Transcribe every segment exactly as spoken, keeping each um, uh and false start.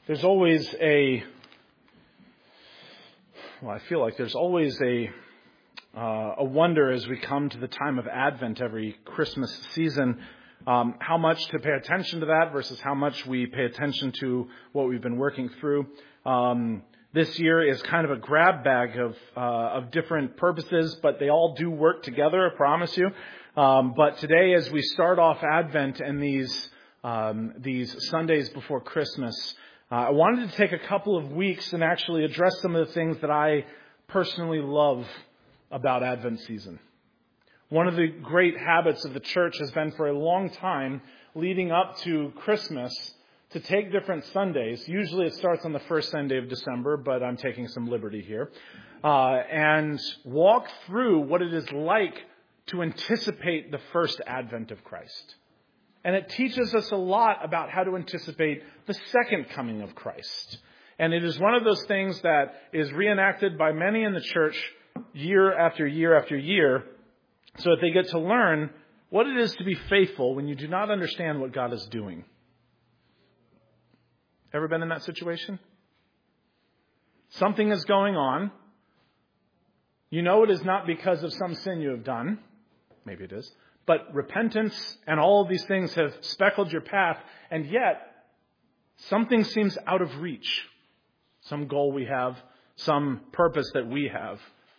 There's always a, well, I feel like there's always a, uh, a wonder as we come to the time of Advent every Christmas season, um, how much to pay attention to that versus how much we pay attention to what we've been working through. Um, this year is kind of a grab bag of, uh, of different purposes, but they all do work together, I promise you. Um, but today, as we start off Advent and these, um, these Sundays before Christmas, Uh, I wanted to take a couple of weeks and actually address some of the things that I personally love about Advent season. One of the great habits of the church has been for a long time, leading up to Christmas, to take different Sundays. Usually it starts on the first Sunday of December, but I'm taking some liberty here. Uh, and walk through what it is like to anticipate the first advent of Christ. And it teaches us a lot about how to anticipate the second coming of Christ. And it is one of those things that is reenacted by many in the church year after year after year, so that they get to learn what it is to be faithful when you do not understand what God is doing. Ever been in that situation? Something is going on. You know it is not because of some sin you have done. Maybe it is. But repentance and all of these things have speckled your path, and yet something seems out of reach. Some goal we have, some purpose that we have.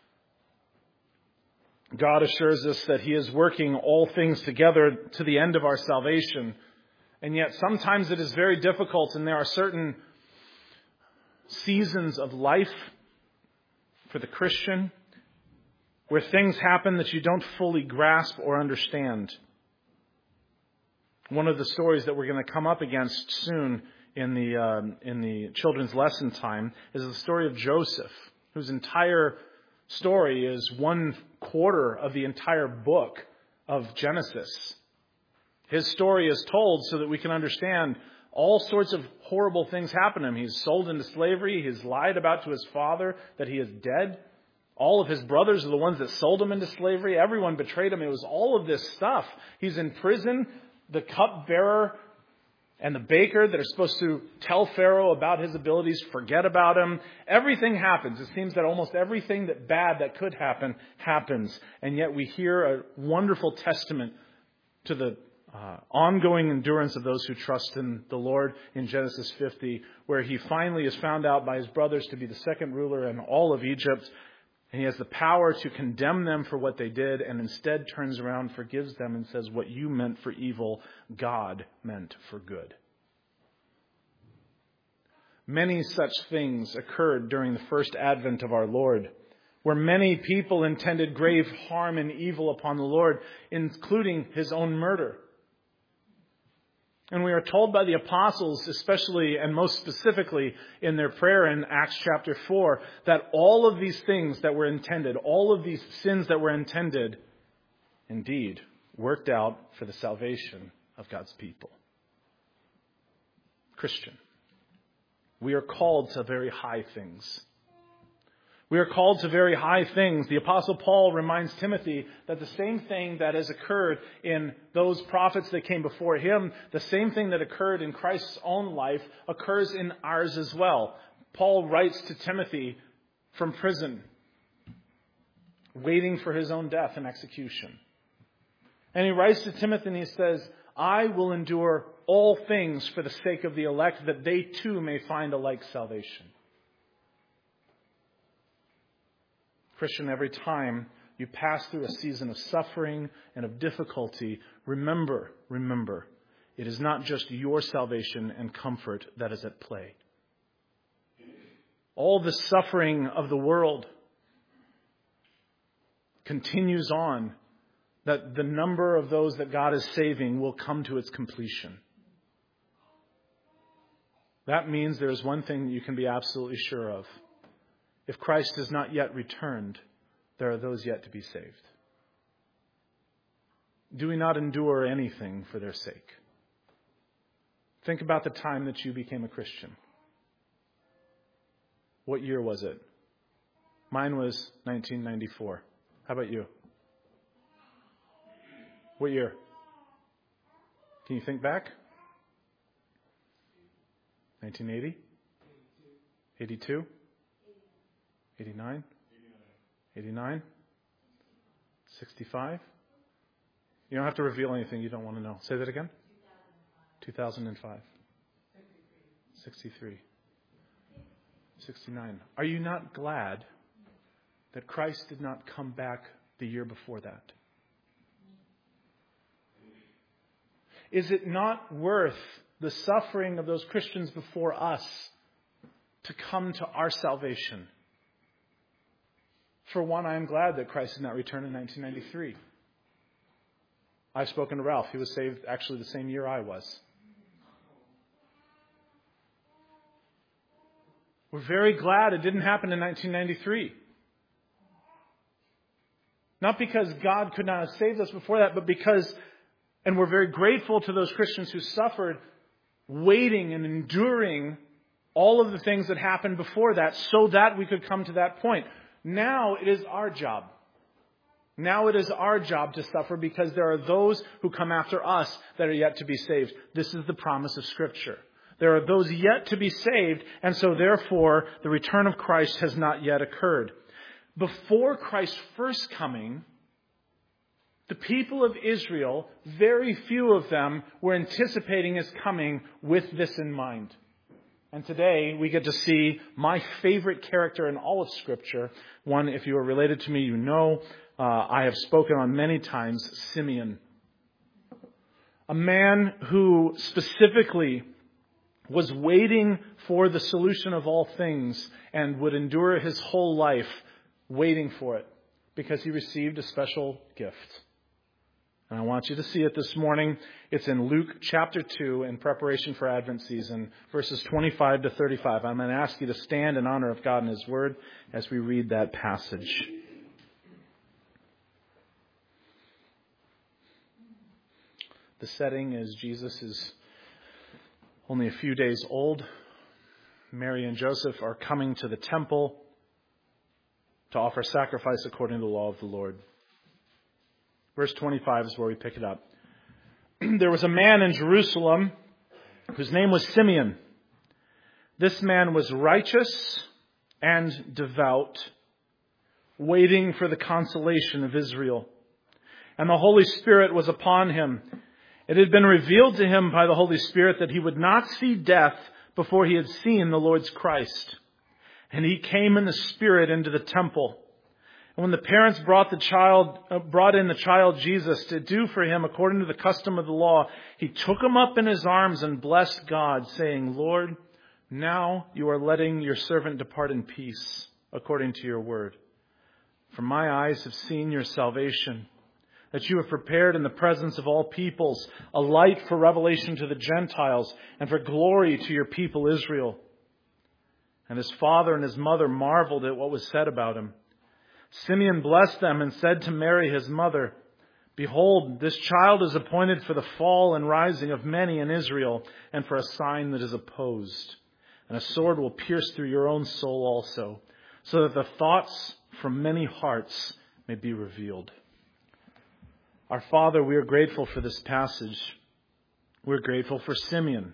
God assures us that He is working all things together to the end of our salvation. And yet sometimes it is very difficult, and there are certain seasons of life for the Christian where things happen that you don't fully grasp or understand. One of the stories that we're going to come up against soon in the um, in the children's lesson time is the story of Joseph, whose entire story is one quarter of the entire book of Genesis. His story is told so that we can understand all sorts of horrible things happen to him. He's sold into slavery. He's lied about to his father that he is dead. All of his brothers are the ones that sold him into slavery. Everyone betrayed him. It was all of this stuff. He's in prison. The cupbearer and the baker that are supposed to tell Pharaoh about his abilities forget about him. Everything happens. It seems that almost everything that bad that could happen happens. And yet we hear a wonderful testament to the uh, ongoing endurance of those who trust in the Lord in Genesis fifty, where he finally is found out by his brothers to be the second ruler in all of Egypt. And he has the power to condemn them for what they did, and instead turns around, forgives them, and says, what you meant for evil, God meant for good. Many such things occurred during the first advent of our Lord, where many people intended grave harm and evil upon the Lord, including his own murder. And we are told by the apostles, especially and most specifically in their prayer in Acts chapter four, that all of these things that were intended, all of these sins that were intended, indeed worked out for the salvation of God's people. Christian, we are called to very high things. We are called to very high things. The Apostle Paul reminds Timothy that the same thing that has occurred in those prophets that came before him, the same thing that occurred in Christ's own life occurs in ours as well. Paul writes to Timothy from prison, waiting for his own death and execution. And he writes to Timothy and he says, I will endure all things for the sake of the elect, that they too may find a like salvation. Christian, every time you pass through a season of suffering and of difficulty, remember, remember, it is not just your salvation and comfort that is at play. All the suffering of the world continues on, that the number of those that God is saving will come to its completion. That means there is one thing that you can be absolutely sure of. If Christ has not yet returned, there are those yet to be saved. Do we not endure anything for their sake? Think about the time that you became a Christian. What year was it? Mine was nineteen ninety-four. How about you? What year? Can you think back? nineteen eighty? eighty-two? eighty-nine? eighty-nine? sixty-five? You don't have to reveal anything you don't want to know. Say that again. two thousand five. sixty-three. sixty-nine. Are you not glad that Christ did not come back the year before that? Is it not worth the suffering of those Christians before us to come to our salvation? For one, I am glad that Christ did not return in nineteen ninety-three. I've spoken to Ralph. He was saved actually the same year I was. We're very glad it didn't happen in nineteen ninety-three. Not because God could not have saved us before that, but because, and we're very grateful to those Christians who suffered, waiting and enduring all of the things that happened before that so that we could come to that point. Now it is our job. Now it is our job to suffer because there are those who come after us that are yet to be saved. This is the promise of Scripture. There are those yet to be saved, and so therefore the return of Christ has not yet occurred. Before Christ's first coming, the people of Israel, very few of them were anticipating his coming with this in mind. And today we get to see my favorite character in all of Scripture. One, if you are related to me, you know, uh, I have spoken on many times, Simeon. A man who specifically was waiting for the solution of all things and would endure his whole life waiting for it because he received a special gift. And I want you to see it this morning. It's in Luke chapter two in preparation for Advent season, verses twenty-five to thirty-five. I'm going to ask you to stand in honor of God and His Word as we read that passage. The setting is Jesus is only a few days old. Mary and Joseph are coming to the temple to offer sacrifice according to the law of the Lord. Verse twenty-five is where we pick it up. There was a man in Jerusalem whose name was Simeon. This man was righteous and devout, waiting for the consolation of Israel. And the Holy Spirit was upon him. It had been revealed to him by the Holy Spirit that he would not see death before he had seen the Lord's Christ. And he came in the Spirit into the temple. And when the parents brought the child, uh, brought in the child Jesus to do for him according to the custom of the law, he took him up in his arms and blessed God, saying, Lord, now you are letting your servant depart in peace according to your word. For my eyes have seen your salvation, that you have prepared in the presence of all peoples a light for revelation to the Gentiles and for glory to your people Israel. And his father and his mother marveled at what was said about him. Simeon blessed them and said to Mary, his mother, Behold, this child is appointed for the fall and rising of many in Israel, and for a sign that is opposed. And a sword will pierce through your own soul also, so that the thoughts from many hearts may be revealed. Our Father, we are grateful for this passage. We're grateful for Simeon,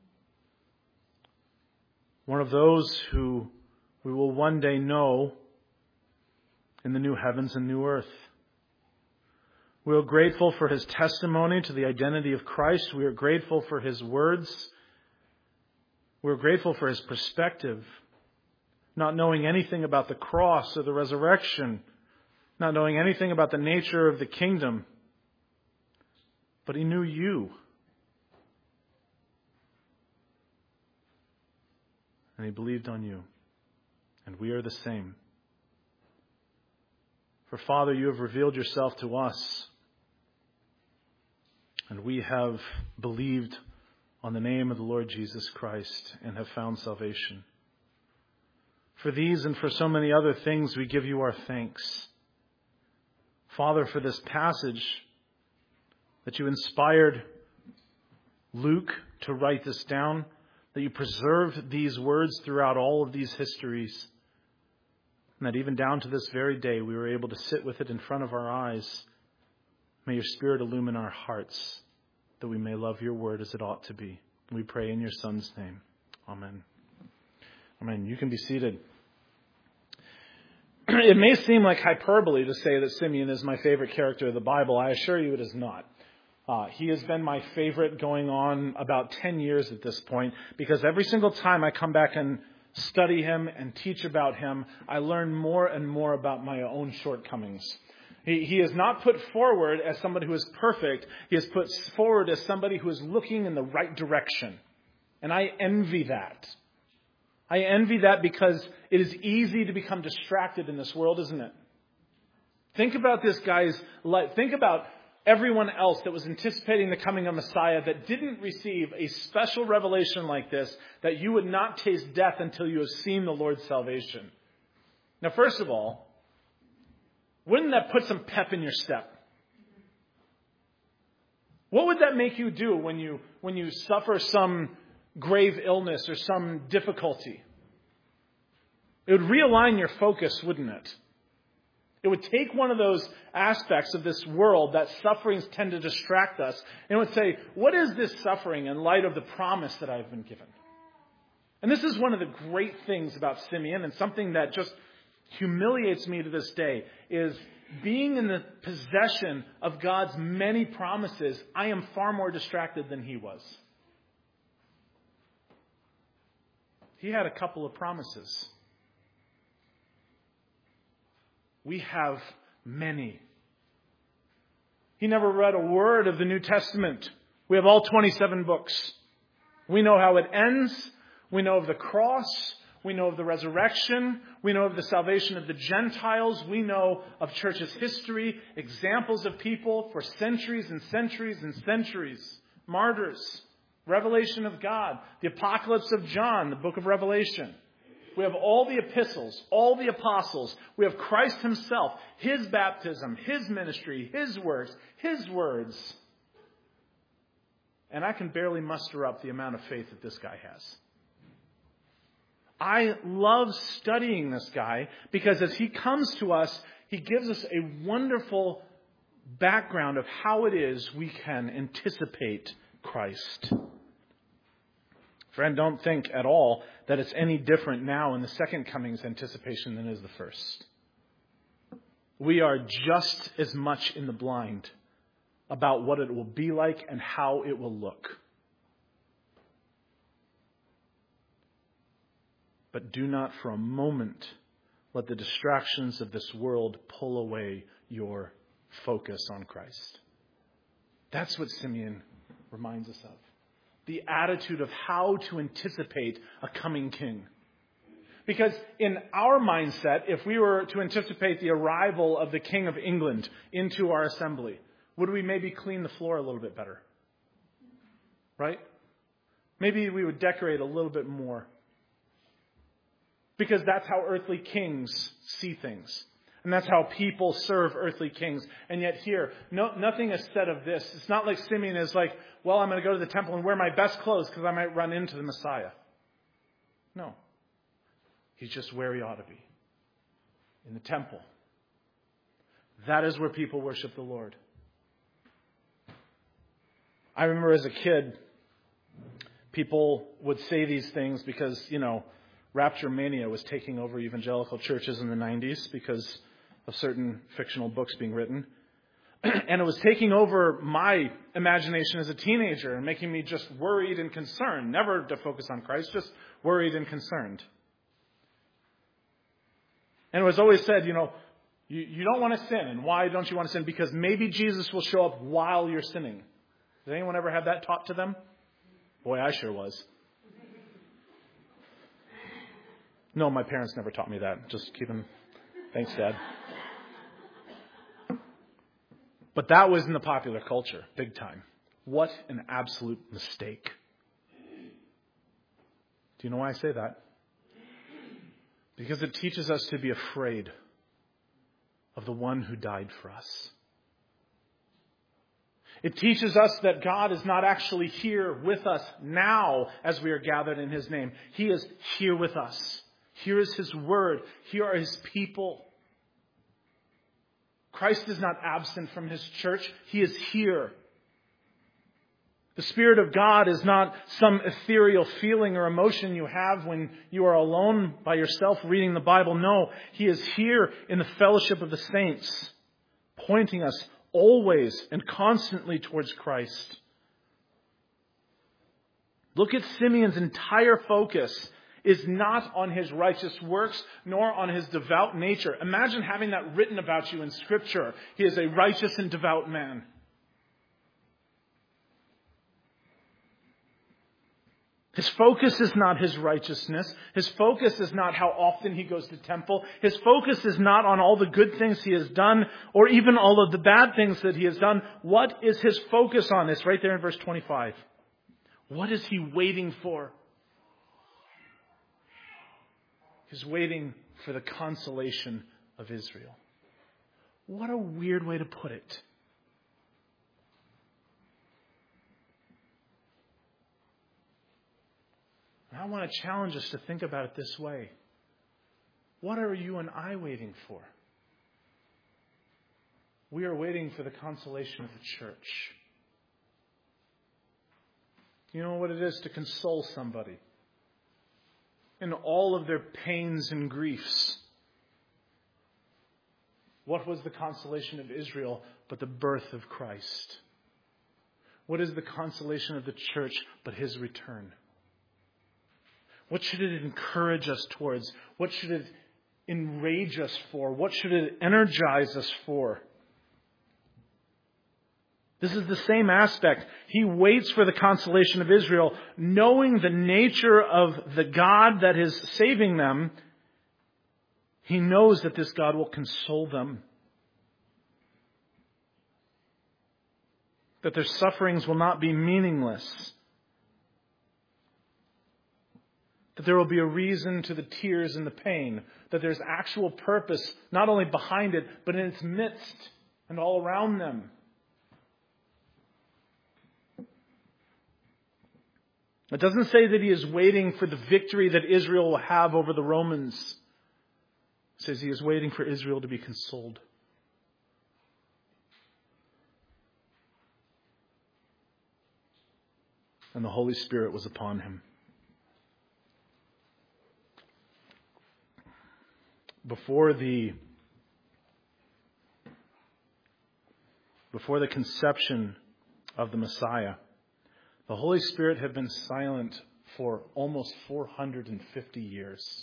one of those who we will one day know in the new heavens and new earth. We are grateful for his testimony to the identity of Christ. We are grateful for his words. We are grateful for his perspective, not knowing anything about the cross or the resurrection, not knowing anything about the nature of the kingdom. But he knew you. And he believed on you. And we are the same. For Father, you have revealed yourself to us, and we have believed on the name of the Lord Jesus Christ and have found salvation. For these and for so many other things, we give you our thanks. Father, for this passage that you inspired Luke to write this down, that you preserved these words throughout all of these histories, and that even down to this very day, we were able to sit with it in front of our eyes. May your Spirit illumine our hearts, that we may love your word as it ought to be. We pray in your Son's name. Amen. I mean, you can be seated. It may seem like hyperbole to say that Simeon is my favorite character of the Bible. I assure you it is not. Uh, he has been my favorite going on about ten years at this point, because every single time I come back and study him and teach about him, I learn more and more about my own shortcomings. He, he is not put forward as somebody who is perfect. He is put forward as somebody who is looking in the right direction. And I envy that. I envy that because it is easy to become distracted in this world, isn't it? Think about this guy's life. Think about everyone else that was anticipating the coming of Messiah that didn't receive a special revelation like this, that you would not taste death until you have seen the Lord's salvation. Now, first of all, wouldn't that put some pep in your step? What would that make you do when you when you suffer some grave illness or some difficulty? It would realign your focus, wouldn't it? It would take one of those aspects of this world that sufferings tend to distract us, and it would say, what is this suffering in light of the promise that I've been given? And this is one of the great things about Simeon, and something that just humiliates me to this day, is being in the possession of God's many promises. I am far more distracted than he was. He had a couple of promises. We have many. He never read a word of the New Testament. We have all twenty-seven books. We know how it ends. We know of the cross. We know of the resurrection. We know of the salvation of the Gentiles. We know of church's history, examples of people for centuries and centuries and centuries. Martyrs. Revelation of God, the Apocalypse of John, the book of Revelation. We have all the epistles, all the apostles. We have Christ himself, his baptism, his ministry, his works, his words. And I can barely muster up the amount of faith that this guy has. I love studying this guy because as he comes to us, he gives us a wonderful background of how it is we can anticipate Christ. Friend, don't think at all that it's any different now in the second coming's anticipation than is the first. We are just as much in the blind about what it will be like and how it will look. But do not for a moment let the distractions of this world pull away your focus on Christ. That's what Simeon reminds us of. The attitude of how to anticipate a coming king. Because in our mindset, if we were to anticipate the arrival of the King of England into our assembly, would we maybe clean the floor a little bit better? Right? Maybe we would decorate a little bit more. Because that's how earthly kings see things. And that's how people serve earthly kings. And yet here, no, nothing is said of this. It's not like Simeon is like, well, I'm going to go to the temple and wear my best clothes because I might run into the Messiah. No. He's just where he ought to be. In the temple. That is where people worship the Lord. I remember as a kid, people would say these things because, you know, rapture mania was taking over evangelical churches in the nineties because of certain fictional books being written. And it was taking over my imagination as a teenager and making me just worried and concerned. Never to focus on Christ, just worried and concerned. And it was always said, you know, you, you don't want to sin. And why don't you want to sin? Because maybe Jesus will show up while you're sinning. Did anyone ever have that taught to them? Boy, I sure was. No, my parents never taught me that. Just keep them. Thanks, Dad. But that was in the popular culture, big time. What an absolute mistake. Do you know why I say that? Because it teaches us to be afraid of the one who died for us. It teaches us that God is not actually here with us now as we are gathered in his name. He is here with us. Here is his word. Here are his people. Christ is not absent from his church. He is here. The Spirit of God is not some ethereal feeling or emotion you have when you are alone by yourself reading the Bible. No, He is here in the fellowship of the saints, pointing us always and constantly towards Christ. Look at Simeon's entire focus is not on his righteous works, nor on his devout nature. Imagine having that written about you in Scripture. He is a righteous and devout man. His focus is not his righteousness. His focus is not how often he goes to temple. His focus is not on all the good things he has done, or even all of the bad things that he has done. What is his focus on? It's right there in verse twenty-five. What is he waiting for? He's waiting for the consolation of Israel. What a weird way to put it. And I want to challenge us to think about it this way. What are you and I waiting for? We are waiting for the consolation of the church. You know what it is to console somebody in all of their pains and griefs. What was the consolation of Israel but the birth of Christ? What is the consolation of the church but His return? What should it encourage us towards? What should it enrage us for? What should it energize us for? This is the same aspect. He waits for the consolation of Israel, knowing the nature of the God that is saving them. He knows that this God will console them. That their sufferings will not be meaningless. That there will be a reason to the tears and the pain. That there's actual purpose, not only behind it, but in its midst and all around them. It doesn't say that He is waiting for the victory that Israel will have over the Romans. It says He is waiting for Israel to be consoled. And the Holy Spirit was upon him. Before the before the conception of the Messiah, the Holy Spirit had been silent for almost four hundred fifty years.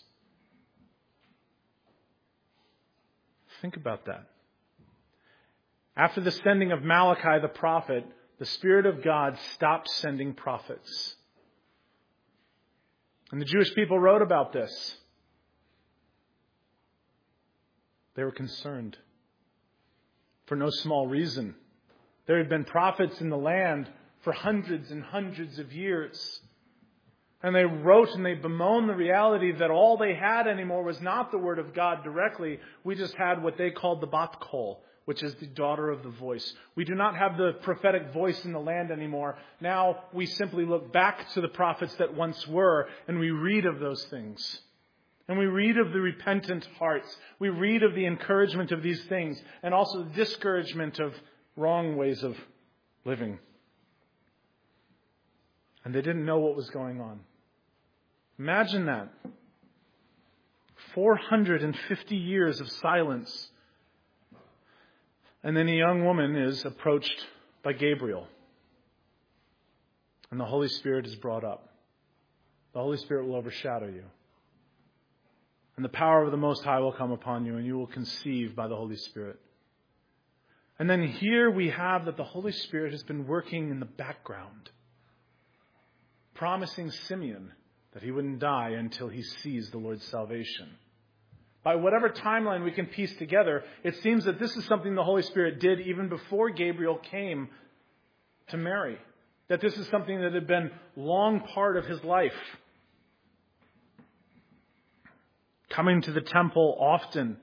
Think about that. After the sending of Malachi the prophet, the Spirit of God stopped sending prophets. And the Jewish people wrote about this. They were concerned. For no small reason. There had been prophets in the land for hundreds and hundreds of years. And they wrote and they bemoaned the reality that all they had anymore was not the Word of God directly. We just had what they called the Bat Kol, which is the daughter of the voice. We do not have the prophetic voice in the land anymore. Now we simply look back to the prophets that once were, and we read of those things. And we read of the repentant hearts. We read of the encouragement of these things, and also the discouragement of wrong ways of living. And they didn't know what was going on. Imagine that. four hundred fifty years of silence. And then a young woman is approached by Gabriel. And the Holy Spirit is brought up. The Holy Spirit will overshadow you. And the power of the Most High will come upon you, and you will conceive by the Holy Spirit. And then here we have that the Holy Spirit has been working in the background, promising Simeon that he wouldn't die until he sees the Lord's salvation. By whatever timeline we can piece together, it seems that this is something the Holy Spirit did even before Gabriel came to Mary. That this is something that had been long part of his life. Coming to the temple often.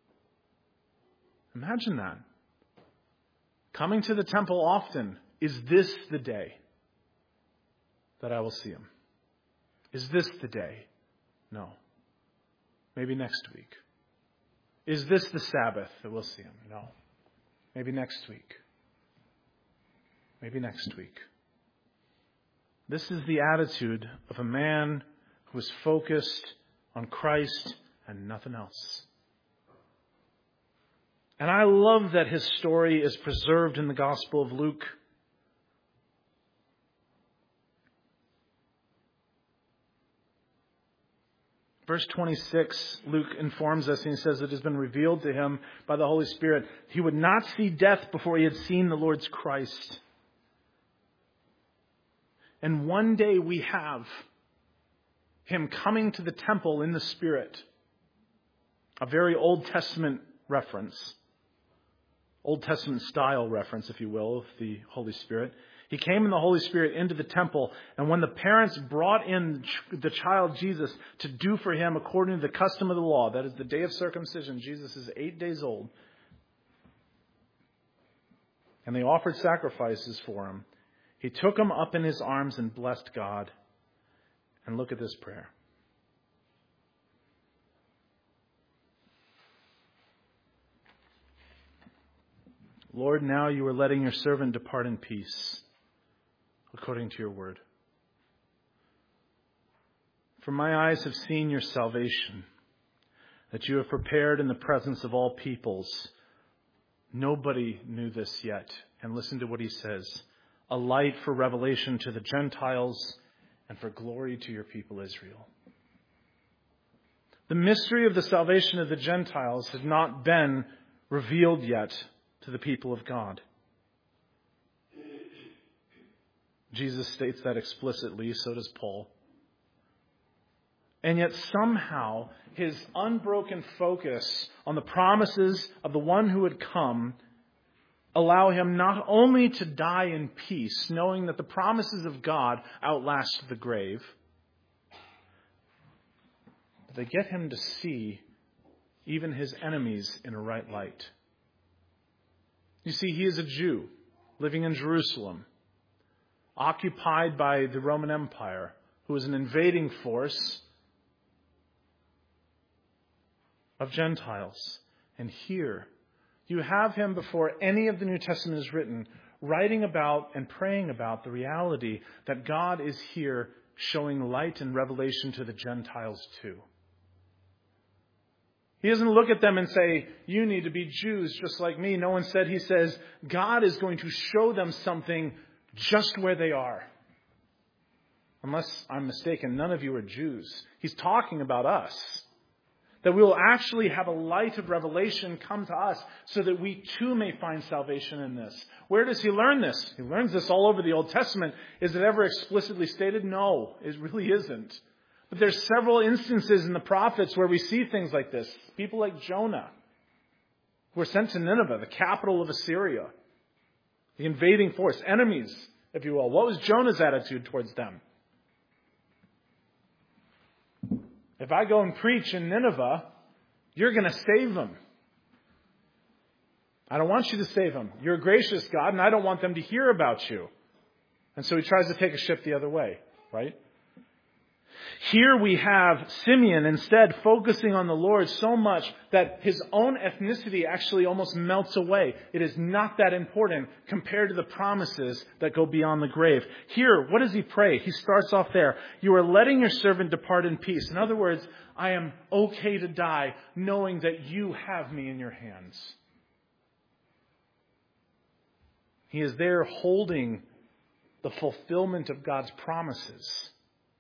Imagine that. Coming to the temple often. Is this the day that I will see him? Is this the day? No. Maybe next week. Is this the Sabbath that we'll see him? No. Maybe next week. Maybe next week. This is the attitude of a man who is focused on Christ and nothing else. And I love that his story is preserved in the Gospel of Luke. Verse twenty-six, Luke informs us, and he says it has been revealed to him by the Holy Spirit. He would not see death before he had seen the Lord's Christ. And one day we have him coming to the temple in the Spirit. A very Old Testament reference. Old Testament style reference, if you will, of the Holy Spirit. He came in the Holy Spirit into the temple, and when the parents brought in the child Jesus to do for him according to the custom of the law, that is the day of circumcision, Jesus is eight days old, and they offered sacrifices for him, he took him up in his arms and blessed God. And look at this prayer. Lord, now you are letting your servant depart in peace, according to your word. For my eyes have seen your salvation, that you have prepared in the presence of all peoples. Nobody knew this yet. And listen to what he says. A light for revelation to the Gentiles and for glory to your people Israel. The mystery of the salvation of the Gentiles had not been revealed yet to the people of God. Jesus states that explicitly, so does Paul. And yet somehow his unbroken focus on the promises of the one who had come allow him not only to die in peace, knowing that the promises of God outlast the grave, but they get him to see even his enemies in a right light. You see, he is a Jew living in Jerusalem, occupied by the Roman Empire, who is an invading force of Gentiles. And here, you have him before any of the New Testament is written, writing about and praying about the reality that God is here showing light and revelation to the Gentiles too. He doesn't look at them and say, you need to be Jews just like me. No one said, he says, God is going to show them something just where they are. Unless I'm mistaken, none of you are Jews. He's talking about us. That we will actually have a light of revelation come to us so that we too may find salvation in this. Where does he learn this? He learns this all over the Old Testament. Is it ever explicitly stated? No, it really isn't. But there's several instances in the prophets where we see things like this. People like Jonah, who were sent to Nineveh, the capital of Assyria. The invading force, enemies, if you will. What was Jonah's attitude towards them? If I go and preach in Nineveh, you're going to save them. I don't want you to save them. You're a gracious God, and I don't want them to hear about you. And so he tries to take a ship the other way, right? Here we have Simeon instead focusing on the Lord so much that his own ethnicity actually almost melts away. It is not that important compared to the promises that go beyond the grave. Here, what does he pray? He starts off there. You are letting your servant depart in peace. In other words, I am okay to die knowing that you have me in your hands. He is there holding the fulfillment of God's promises.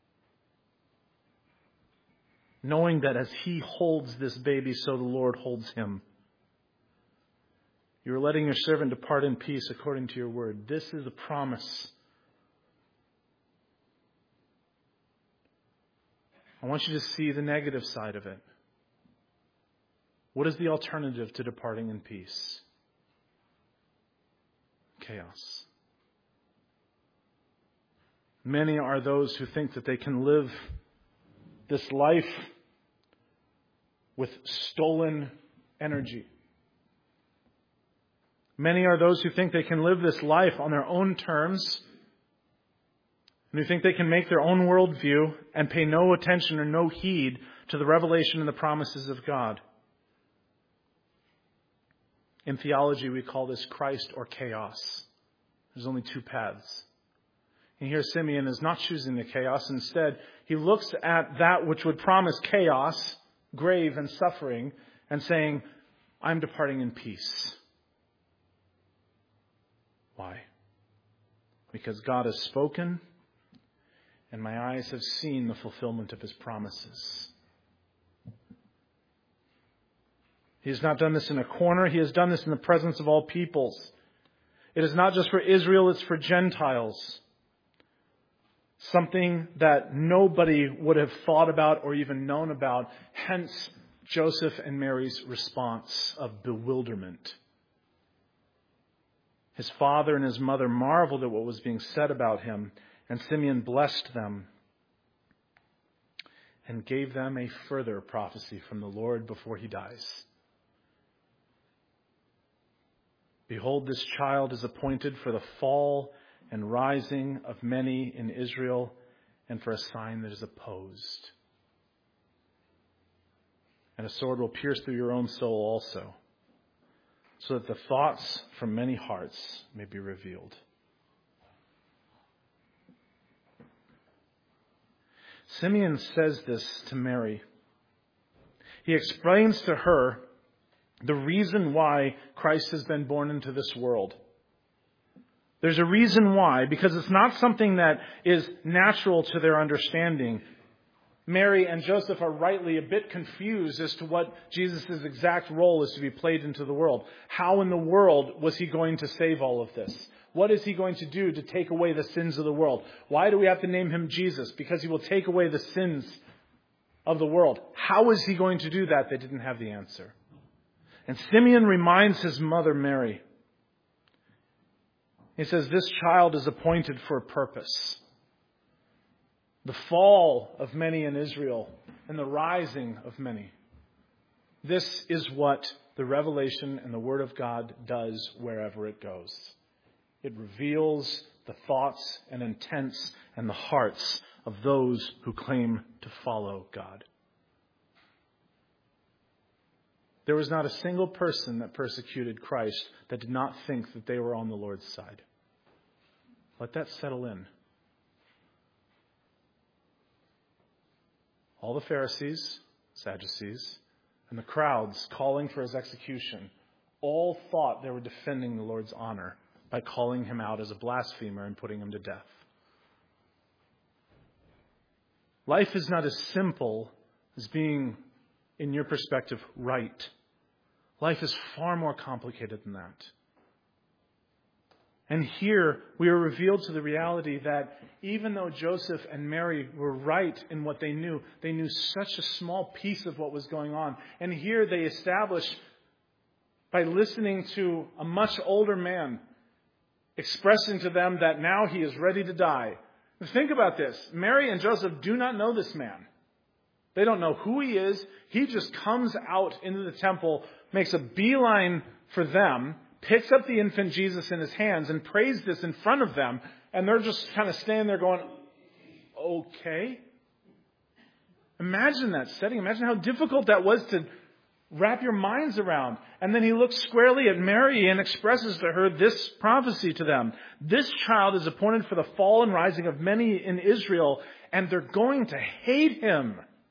Knowing that as he holds this baby, so the Lord holds him. You are letting your servant depart in peace according to your word. This is a promise. I want you to see the negative side of it. What is the alternative to departing in peace? Chaos. Many are those who think that they can live this life with stolen energy. Many are those who think they can live this life on their own terms and who think they can make their own worldview and pay no attention or no heed to the revelation and the promises of God. In theology, we call this Christ or chaos. There's only two paths. And here Simeon is not choosing the chaos. Instead, he looks at that which would promise chaos, grave, and suffering, and saying, I'm departing in peace. Why? Because God has spoken, and my eyes have seen the fulfillment of his promises. He has not done this in a corner. He has done this in the presence of all peoples. It is not just for Israel, it's for Gentiles. Something that nobody would have thought about or even known about. Hence, Joseph and Mary's response of bewilderment. His father and his mother marveled at what was being said about him, and Simeon blessed them and gave them a further prophecy from the Lord before he dies. Behold, this child is appointed for the fall and rising of many in Israel, and for a sign that is opposed. And a sword will pierce through your own soul also, so that the thoughts from many hearts may be revealed. Simeon says this to Mary. He explains to her the reason why Christ has been born into this world. There's a reason why, because it's not something that is natural to their understanding. Mary and Joseph are rightly a bit confused as to what Jesus' exact role is to be played into the world. How in the world was he going to save all of this? What is he going to do to take away the sins of the world? Why do we have to name him Jesus? Because he will take away the sins of the world. How is he going to do that? They didn't have the answer. And Simeon reminds his mother Mary. He says, this child is appointed for a purpose. The fall of many in Israel and the rising of many. This is what the revelation and the Word of God does wherever it goes. It reveals the thoughts and intents and the hearts of those who claim to follow God. There was not a single person that persecuted Christ that did not think that they were on the Lord's side. Let that settle in. All the Pharisees, Sadducees, and the crowds calling for his execution all thought they were defending the Lord's honor by calling him out as a blasphemer and putting him to death. Life is not as simple as being, in your perspective, right. Life is far more complicated than that. And here we are revealed to the reality that even though Joseph and Mary were right in what they knew, they knew such a small piece of what was going on. And here they establish, by listening to a much older man expressing to them that now he is ready to die. Think about this. Mary and Joseph do not know this man. They don't know who he is. He just comes out into the temple, makes a beeline for them, picks up the infant Jesus in his hands and prays this in front of them. And they're just kind of standing there going, okay. Imagine that setting. Imagine how difficult that was to wrap your minds around. And then he looks squarely at Mary and expresses to her this prophecy to them. This child is appointed for the fall and rising of many in Israel, and they're going to hate him.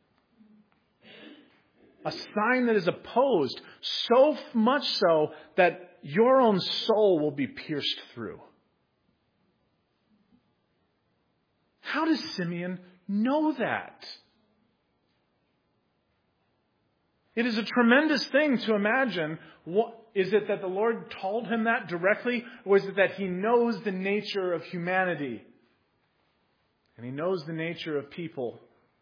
A sign that is opposed, so much so that your own soul will be pierced through. How does Simeon know that? It is a tremendous thing to imagine. What, is it that the Lord told him that directly? Or is it that he knows the nature of humanity? And he knows the nature of people.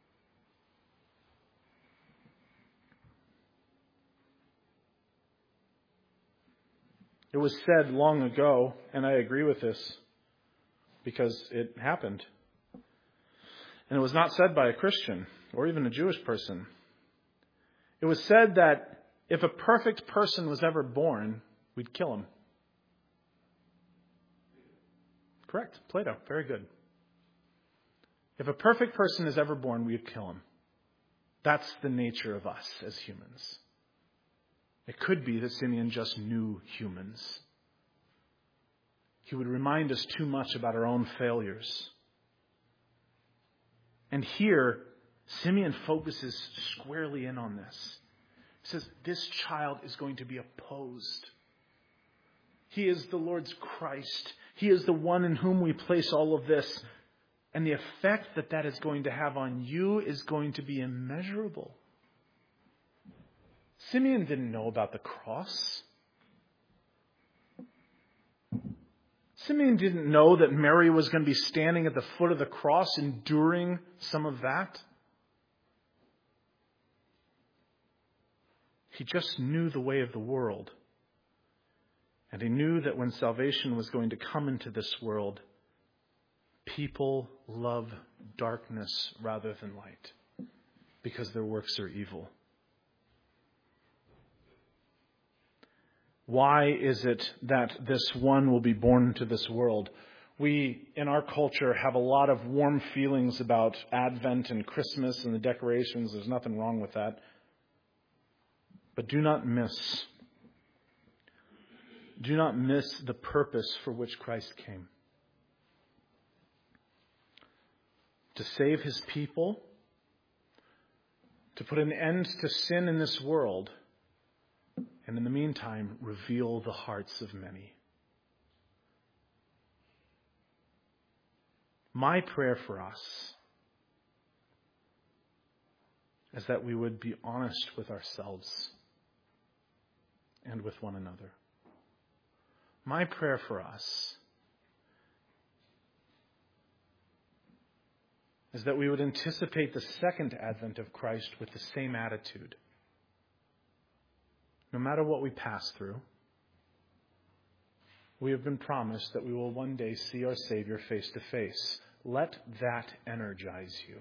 It was said long ago, and I agree with this, because it happened. And it was not said by a Christian or even a Jewish person. It was said that if a perfect person was ever born, we'd kill him. Correct. Plato. Very good. If a perfect person is ever born, we'd kill him. That's the nature of us as humans. It could be that Simeon just knew humans. He would remind us too much about our own failures. And here, Simeon focuses squarely in on this. He says, this child is going to be opposed. He is the Lord's Christ. He is the one in whom we place all of this. And the effect that that is going to have on you is going to be immeasurable. Simeon didn't know about the cross. Simeon didn't know that Mary was going to be standing at the foot of the cross enduring some of that. He just knew the way of the world. And he knew that when salvation was going to come into this world, people love darkness rather than light because their works are evil. Why is it that this one will be born into this world? We, in our culture, have a lot of warm feelings about Advent and Christmas and the decorations. There's nothing wrong with that. But do not miss, do not miss the purpose for which Christ came. To save his people, to put an end to sin in this world, and in the meantime, reveal the hearts of many. My prayer for us is that we would be honest with ourselves and with one another. My prayer for us is that we would anticipate the second advent of Christ with the same attitude. No matter what we pass through, we have been promised that we will one day see our Savior face to face. Let that energize you.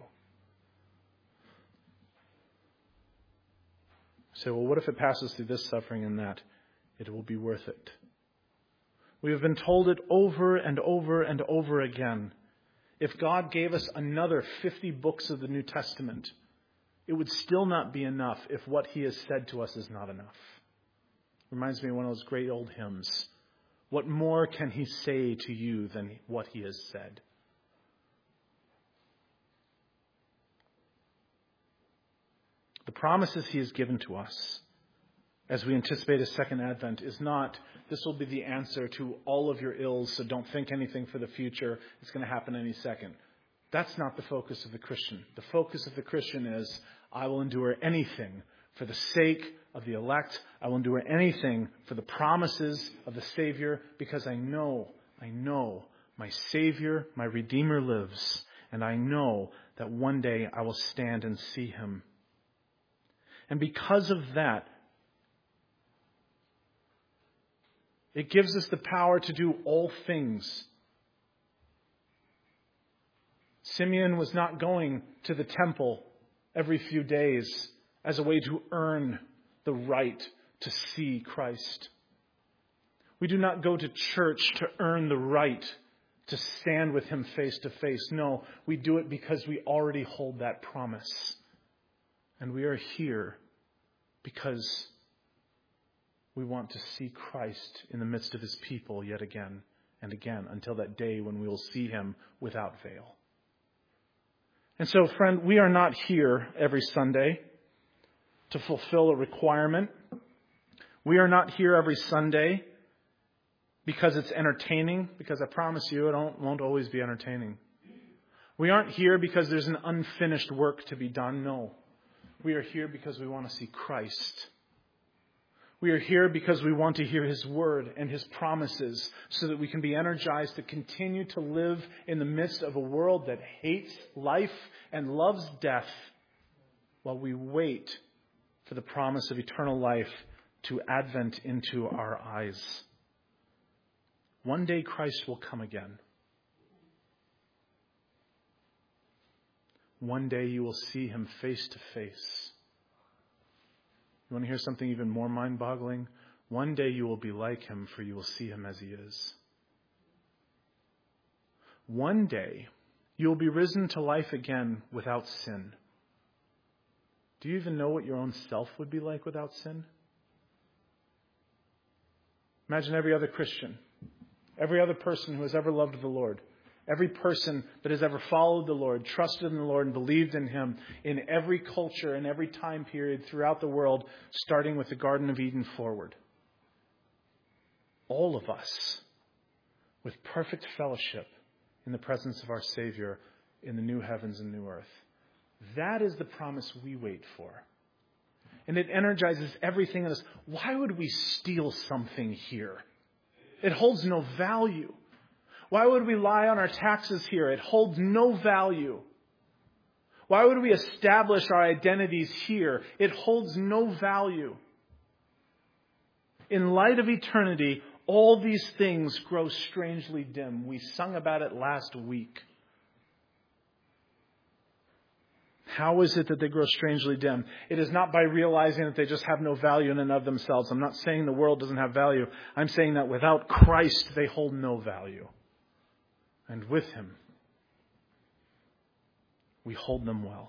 Say, well, what if it passes through this suffering and that? It will be worth it. We have been told it over and over and over again. If God gave us another fifty books of the New Testament, it would still not be enough if what he has said to us is not enough. Reminds me of one of those great old hymns. What more can he say to you than what he has said? The promises he has given to us as we anticipate his second advent is not, this will be the answer to all of your ills, so don't think anything for the future. It's going to happen any second. That's not the focus of the Christian. The focus of the Christian is, I will endure anything for the sake of the elect. I will endure anything for the promises of the Savior because I know, I know my Savior, my Redeemer lives. And I know that one day I will stand and see him. And because of that, it gives us the power to do all things. Simeon was not going to the temple every few days as a way to earn the right to see Christ. We do not go to church to earn the right to stand with him face to face. No, we do it because we already hold that promise. And we are here because we want to see Christ in the midst of his people yet again and again until that day when we will see him without veil. And so, friend, we are not here every Sunday to fulfill a requirement. We are not here every Sunday because it's entertaining, because I promise you it won't always be entertaining. We aren't here because there's an unfinished work to be done. No. We are here because we want to see Christ. We are here because we want to hear his word and his promises so that we can be energized to continue to live in the midst of a world that hates life and loves death while we wait for the promise of eternal life to advent into our eyes. One day Christ will come again. One day you will see him face to face. You want to hear something even more mind-boggling? One day you will be like him, for you will see him as he is. One day you will be risen to life again without sin. Do you even know what your own self would be like without sin? Imagine every other Christian, every other person who has ever loved the Lord. Every person that has ever followed the Lord, trusted in the Lord, and believed in Him in every culture and every time period throughout the world, starting with the Garden of Eden forward. All of us with perfect fellowship in the presence of our Savior in the new heavens and new earth. That is the promise we wait for. And it energizes everything in us. Why would we steal something here? It holds no value. Why would we lie on our taxes here? It holds no value. Why would we establish our identities here? It holds no value. In light of eternity, all these things grow strangely dim. We sung about it last week. How is it that they grow strangely dim? It is not by realizing that they just have no value in and of themselves. I'm not saying the world doesn't have value. I'm saying that without Christ, they hold no value. And with Him, we hold them well.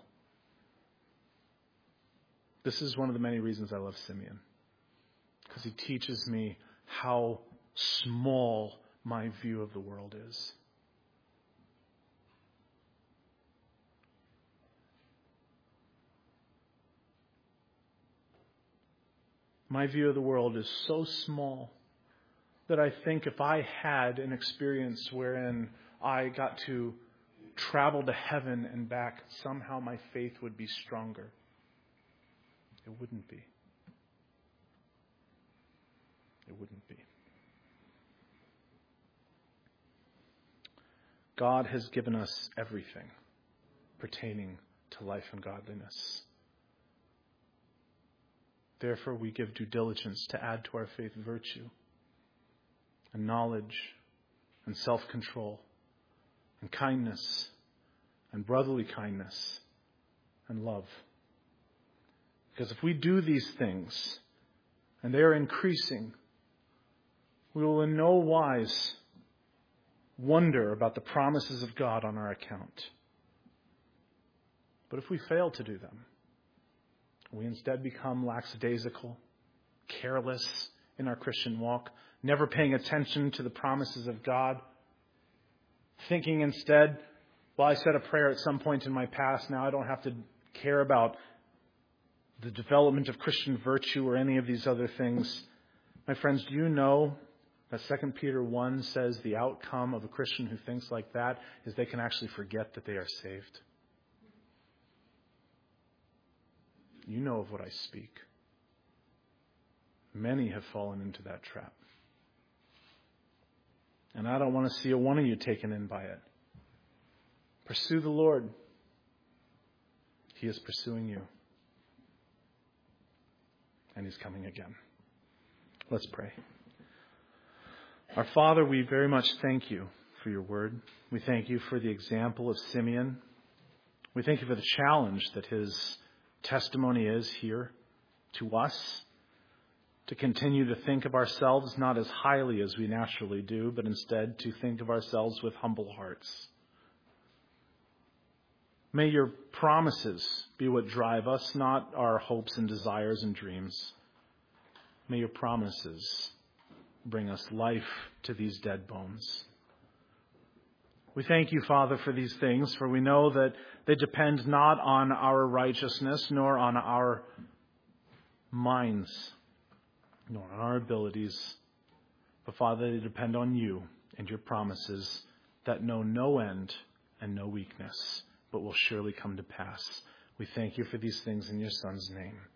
This is one of the many reasons I love Simeon. Because he teaches me how small my view of the world is. My view of the world is so small that I think if I had an experience wherein I got to travel to heaven and back, somehow my faith would be stronger. It wouldn't be. It wouldn't be. God has given us everything pertaining to life and godliness. Therefore, we give due diligence to add to our faith virtue and knowledge and self-control and kindness and brotherly kindness and love. Because if we do these things and they are increasing, we will in no wise wonder about the promises of God on our account. But if we fail to do them, we instead become lackadaisical, careless in our Christian walk, never paying attention to the promises of God, thinking instead, well, I said a prayer at some point in my past, now I don't have to care about the development of Christian virtue or any of these other things. My friends, do you know that Second Peter one says the outcome of a Christian who thinks like that is they can actually forget that they are saved? You know of what I speak. Many have fallen into that trap. And I don't want to see a one of you taken in by it. Pursue the Lord. He is pursuing you. And He's coming again. Let's pray. Our Father, we very much thank You for Your word. We thank You for the example of Simeon. We thank You for the challenge that his testimony is here to us, to continue to think of ourselves not as highly as we naturally do, but instead to think of ourselves with humble hearts. May Your promises be what drive us, not our hopes and desires and dreams. May Your promises bring us life to these dead bones. We thank You, Father, for these things, for we know that they depend not on our righteousness, nor on our minds, nor on our abilities, but, Father, they depend on You and Your promises that know no end and no weakness, but will surely come to pass. We thank You for these things in Your Son's name.